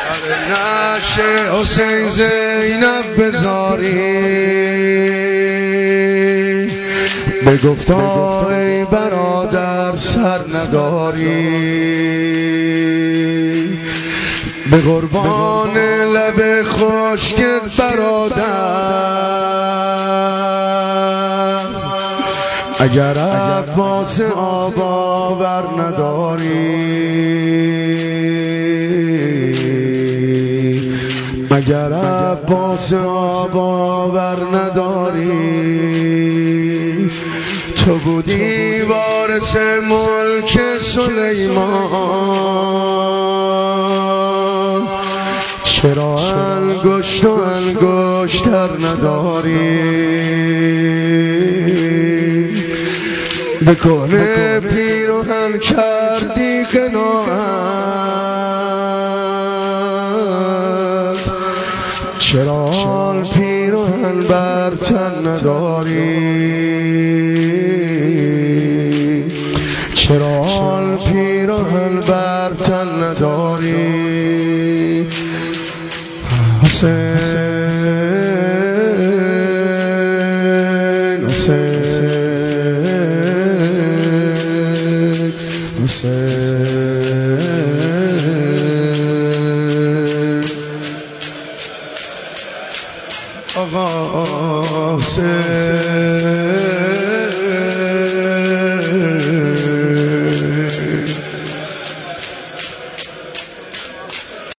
نشه حسین زینب بذاری به گفتار ای برادر سر نداری به قربان لب خشکت برادر اگر عباس آب آور نداری اگر عباس آب آور نداری تو بودی وارث ملک سلیمان چرا انگشت و انگشتر نداری به کهنه پیراهن کردی قناعت چرا پیراهن بر تن نداری چرا پیراهن بر تن نداری حسین حسین حسین آقا حسین